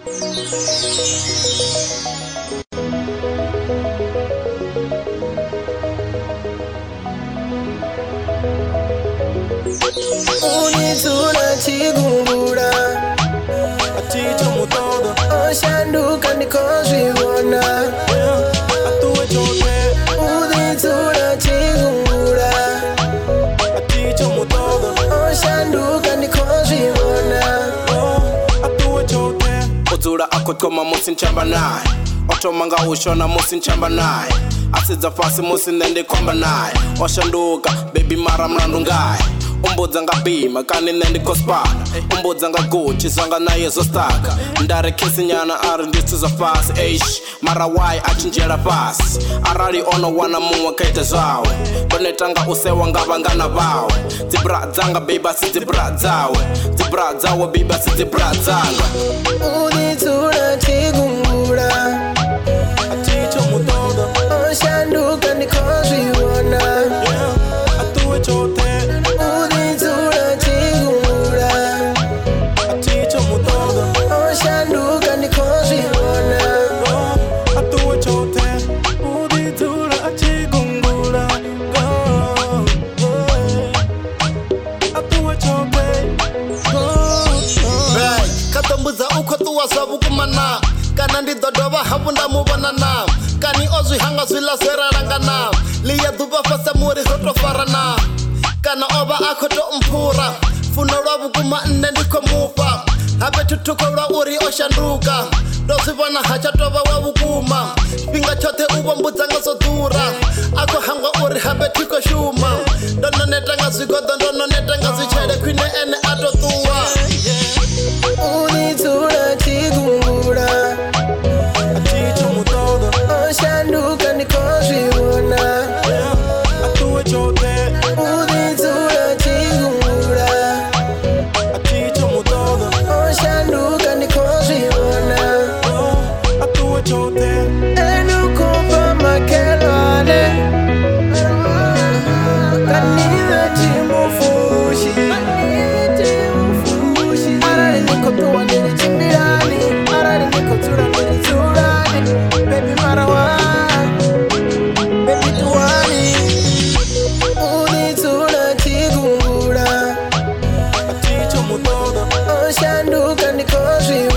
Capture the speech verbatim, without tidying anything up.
Unituna chigungura Aticho mutodo Oshanduka nikozvibona Atuwe chote Unituna chigungura Aticho mutodo Oshanduka nikozvibona Atuwe chote Uzura akotoma musi nchamba naye Otomanga ushona musi nchamba naye Asidza fasi musi nende komba naye Oshanduka baby mara mlandu ngaye Umbudza ngabima kani nende kospana Umbudza ngaguchi zwanga naye zostaka Ndare kisi nyana ari ndistu za fasi Eish, mara wai achinjela fasi Arali ono wana muwa kaita zawe Donetanga usewa ngabangana bawe Zibra zanga biba si zibra zawe Zibra zawe biba si zibra zanga Unituna chigungura Aticho mutodo Oshanduka nikozvibona Atuwe chote Unituna chigungura Aticho mutodo Oshanduka nikozvibona Atuwe chote Uditura achigungura Atuwe chote Right, katambudza ukhotuwa zvavukumana kana ndidhodhova havu ndamuvonana kani ozvihanga zvilaserarangana liya dhuva fase muri zotofarana kana ova akhotompfura funo rwavukuma nne ndikomufa habe tutuko rwa uri oshanduka ndozvivona hachatova wavukuma xifhinga chote uvombudza zodhura ako hangwa uri habe tiko shuma ndononeta nga zvigodo ndononeta nga zvichele kwine ene atotuwa Unituna chigungura Aticho mutodo Oshanduka nikozvibona Atuwe chote Unituna chigungura Aticho mutodo Oshanduka nikozvibona Atuwe chote Enukupa makelwane Kanile chimufushi Arari nikotuwa nili chimbirani Arari nikotura nili turani Baby marawa Baby tuwani Unituna chigungura Aticho mutodo Oshanduka nikozvibona